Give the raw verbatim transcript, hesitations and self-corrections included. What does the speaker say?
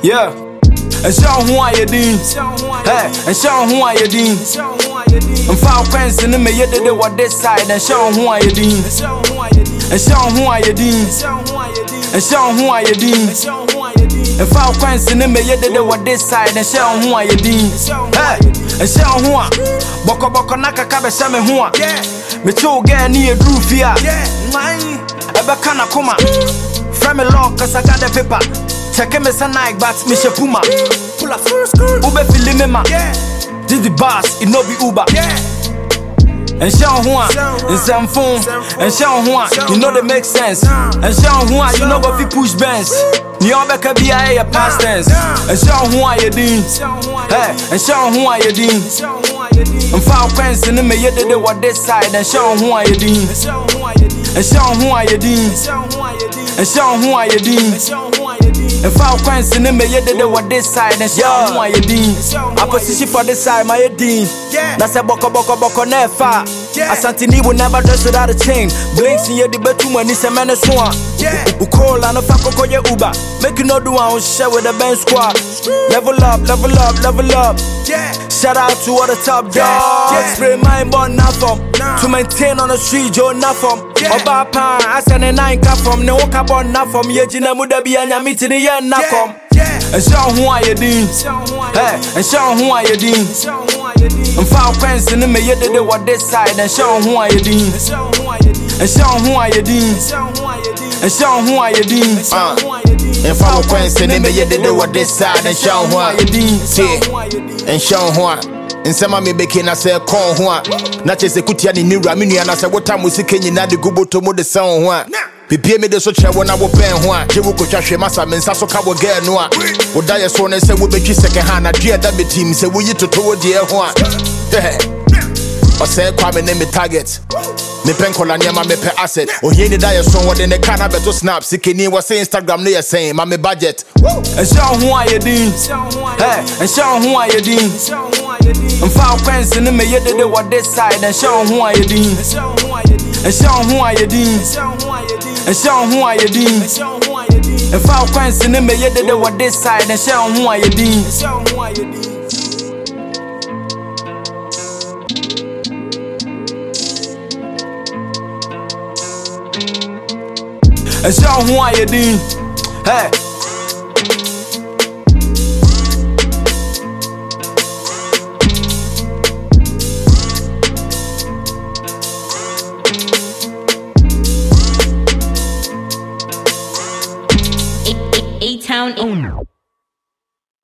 Yeah. And show who I din. Hey, and show who I din. And foul friends in the me yet they were this side and show who I din. And show who I din. And show who I din. And foul friends in the me yet they were this side and show who I din. Hey, and show who I Boko Boko Naka Kabashame who me two get near Drufia. Eba kana kuma. From a law cause I got the paper. Check him as a night but me she puma. Pull up Ube Filimema. This the boss, it no be Uber. And show Juan, and some phone, and show Juan, you know they make sense. And show Juan, you know what we push bands. Nyobeka be a past tense. And show Juan you din. Hey, and show Juan you din. And foul friends in the me yet they were this side and show Juan you din. And show Juan you din. And show Juan you din. And foul friends in the me yet they were this side and show Juan you din. Opposition for this side my din. That's a boko boko boko never. Asantini will never dress without a chain. Blinks in your debate too many semana swan. Who call and a fuck call your Uber. Make you no do one share with the band squad. Level up, level up, level up. Shout out to all the top dogs. Spray my born nothing. To maintain on the street, you're nothing. Oba pan, I send a nine cap from no cap on nothing. Yejina muda be an meeting the end nothing. And show who I din. Hey, and show who I din. And foul friends in the me yet they were this side and show who I din. And show who I din. And show who I din. And foul friends in the me yet they were this side and show who I din. And show who I and some of me making us a call one. Not just a cutiani new ramini and I said what time we see Kenya na the gubo to mo the sound one. Pipie me de so che wona wo pen ho a je wo ko twahwe masa men sa so ka wo girl no a wo da ye so ne se wo betwi second hand na dua da be team se wo yi toto wo de ho a o se kwa me ne me target me pen kola ne ma me pe asset o hie ni da ye so wo de ne kana beto snap sikeni wo se Instagram no ye saying ma me budget and show who I din. Hey, and show who I din. And foul friends in the me yet they were this side and show who I din. And show who I din. And show who I din. And foul friends in the me yet they were this side and show who I din. And show who I din. Hey. A-Town owner.